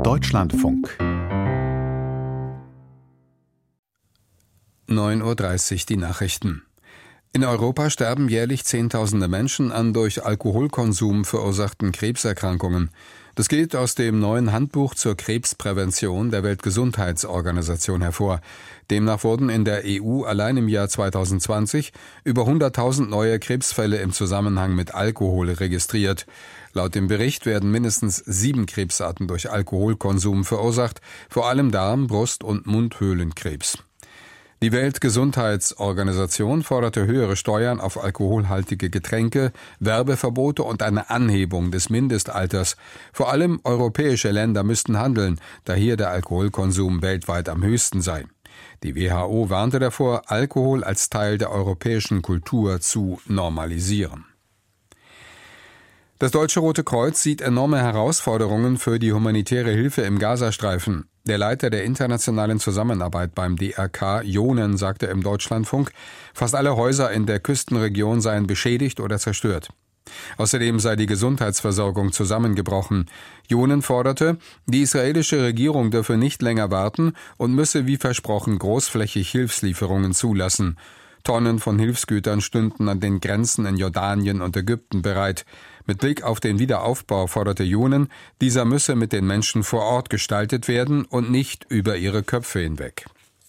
Deutschlandfunk 9:30 Uhr die Nachrichten. In Europa sterben jährlich Zehntausende Menschen an durch Alkoholkonsum verursachten Krebserkrankungen. Das geht aus dem neuen Handbuch zur Krebsprävention der Weltgesundheitsorganisation hervor. Demnach wurden in der EU allein im Jahr 2020 über 100.000 neue Krebsfälle im Zusammenhang mit Alkohol registriert. Laut dem Bericht werden mindestens 7 Krebsarten durch Alkoholkonsum verursacht, vor allem Darm-, Brust- und Mundhöhlenkrebs. Die Weltgesundheitsorganisation forderte höhere Steuern auf alkoholhaltige Getränke, Werbeverbote und eine Anhebung des Mindestalters. Vor allem europäische Länder müssten handeln, da hier der Alkoholkonsum weltweit am höchsten sei. Die WHO warnte davor, Alkohol als Teil der europäischen Kultur zu normalisieren. Das Deutsche Rote Kreuz sieht enorme Herausforderungen für die humanitäre Hilfe im Gazastreifen. Der Leiter der internationalen Zusammenarbeit beim DRK, Jonen, sagte im Deutschlandfunk, fast alle Häuser in der Küstenregion seien beschädigt oder zerstört. Außerdem sei die Gesundheitsversorgung zusammengebrochen. Jonen forderte, die israelische Regierung dürfe nicht länger warten und müsse wie versprochen großflächig Hilfslieferungen zulassen. Tonnen von Hilfsgütern stünden an den Grenzen in Jordanien und Ägypten bereit. Mit Blick auf den Wiederaufbau forderte Jonen, dieser müsse mit den Menschen vor Ort gestaltet werden und nicht über ihre Köpfe hinweg.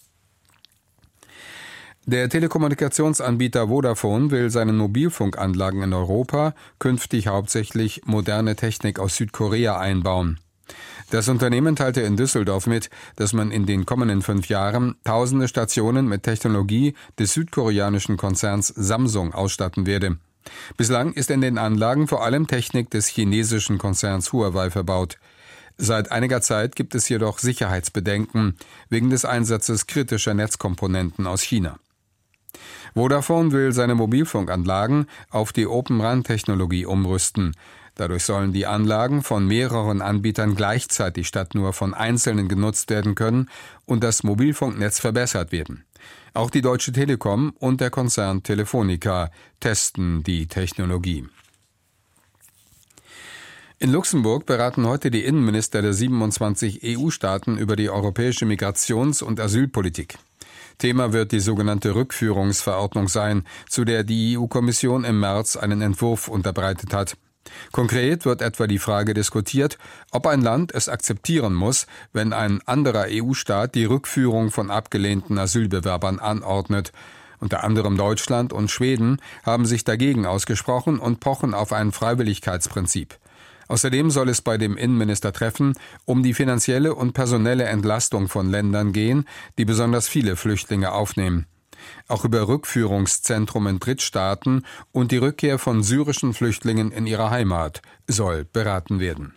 Der Telekommunikationsanbieter Vodafone will seinen Mobilfunkanlagen in Europa künftig hauptsächlich moderne Technik aus Südkorea einbauen. Das Unternehmen teilte in Düsseldorf mit, dass man in den kommenden 5 Jahren tausende Stationen mit Technologie des südkoreanischen Konzerns Samsung ausstatten werde. Bislang ist in den Anlagen vor allem Technik des chinesischen Konzerns Huawei verbaut. Seit einiger Zeit gibt es jedoch Sicherheitsbedenken wegen des Einsatzes kritischer Netzkomponenten aus China. Vodafone will seine Mobilfunkanlagen auf die Open RAN-Technologie umrüsten. Dadurch sollen die Anlagen von mehreren Anbietern gleichzeitig statt nur von Einzelnen genutzt werden können und das Mobilfunknetz verbessert werden. Auch die Deutsche Telekom und der Konzern Telefonica testen die Technologie. In Luxemburg beraten heute die Innenminister der 27 EU-Staaten über die europäische Migrations- und Asylpolitik. Thema wird die sogenannte Rückführungsverordnung sein, zu der die EU-Kommission im März einen Entwurf unterbreitet hat. Konkret wird etwa die Frage diskutiert, ob ein Land es akzeptieren muss, wenn ein anderer EU-Staat die Rückführung von abgelehnten Asylbewerbern anordnet. Unter anderem Deutschland und Schweden haben sich dagegen ausgesprochen und pochen auf ein Freiwilligkeitsprinzip. Außerdem soll es bei dem Innenministertreffen um die finanzielle und personelle Entlastung von Ländern gehen, die besonders viele Flüchtlinge aufnehmen. Auch über Rückführungszentrum in Drittstaaten und die Rückkehr von syrischen Flüchtlingen in ihre Heimat soll beraten werden.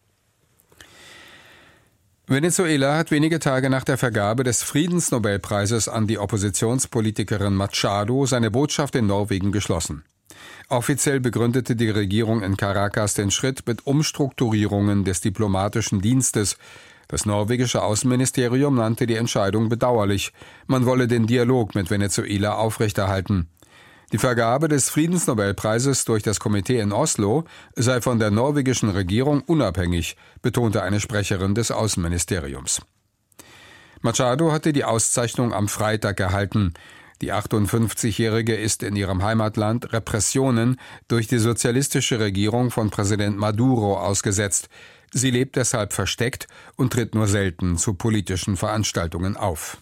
Venezuela hat wenige Tage nach der Vergabe des Friedensnobelpreises an die Oppositionspolitikerin Machado seine Botschaft in Norwegen geschlossen. Offiziell begründete die Regierung in Caracas den Schritt mit Umstrukturierungen des diplomatischen Dienstes. Das norwegische Außenministerium nannte die Entscheidung bedauerlich. Man wolle den Dialog mit Venezuela aufrechterhalten. Die Vergabe des Friedensnobelpreises durch das Komitee in Oslo sei von der norwegischen Regierung unabhängig, betonte eine Sprecherin des Außenministeriums. Machado hatte die Auszeichnung am Freitag erhalten. Die 58-Jährige ist in ihrem Heimatland Repressionen durch die sozialistische Regierung von Präsident Maduro ausgesetzt. Sie lebt deshalb versteckt und tritt nur selten zu politischen Veranstaltungen auf.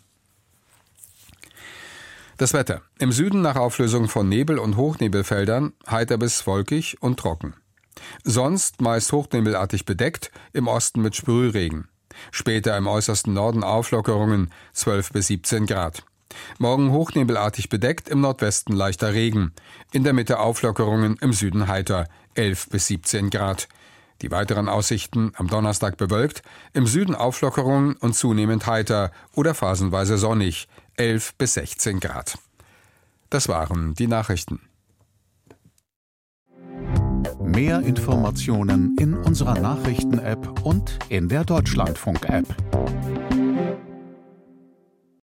Das Wetter. Im Süden nach Auflösung von Nebel- und Hochnebelfeldern heiter bis wolkig und trocken. Sonst meist hochnebelartig bedeckt, im Osten mit Sprühregen. Später im äußersten Norden Auflockerungen, 12 bis 17 Grad. Morgen hochnebelartig bedeckt, im Nordwesten leichter Regen. In der Mitte Auflockerungen, im Süden heiter, 11 bis 17 Grad. Die weiteren Aussichten am Donnerstag bewölkt, im Süden Auflockerungen und zunehmend heiter oder phasenweise sonnig, 11 bis 16 Grad. Das waren die Nachrichten. Mehr Informationen in unserer Nachrichten-App und in der Deutschlandfunk-App.